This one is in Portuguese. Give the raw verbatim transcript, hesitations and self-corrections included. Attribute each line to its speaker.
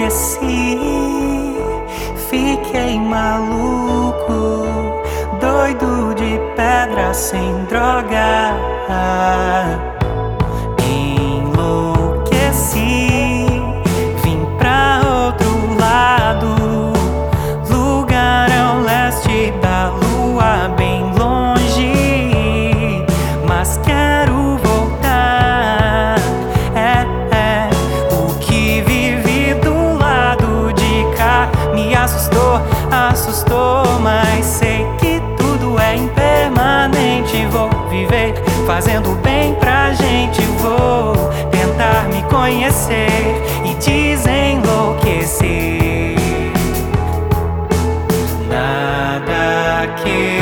Speaker 1: enlouqueci, fiquei maluco, doido de pedra sem droga. Enlouqueci, vim pra outro lado, lugar ao leste da lua, bem longe, mas quero voltar. É, é, o que vivi do lado de cá me assustou, assustou, mas sei que tudo é impermanente. Vou viver fazendo bem pra gente, vou tentar me conhecer e desenlouquecer. Nada que